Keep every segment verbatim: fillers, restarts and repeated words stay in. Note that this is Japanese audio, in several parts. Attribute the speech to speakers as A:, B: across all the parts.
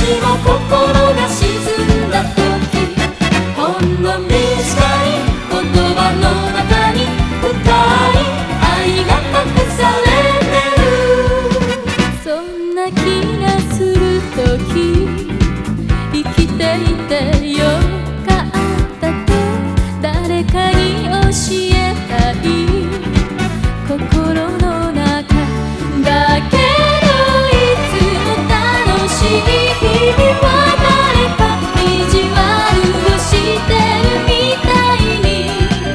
A: しも心が沈んだ時、ほんの短い言葉の中に深い愛が隠されてる。そんな気がする時、生きていてよかったと誰かに教えたい心の中だけど、いつも楽しい日々は誰か意地悪をしてるみたいに、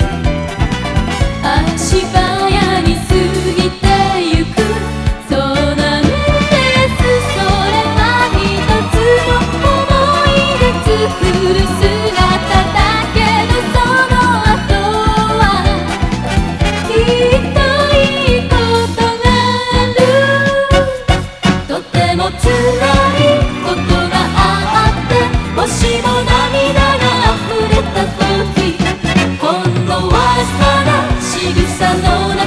A: 足早に過ぎてゆく。そうなんです、それは一つの思い出作る姿だけど、その後はきっといいことがある。とても辛いことがあって、もしも涙が溢れた時、ほんのわずかな仕草の中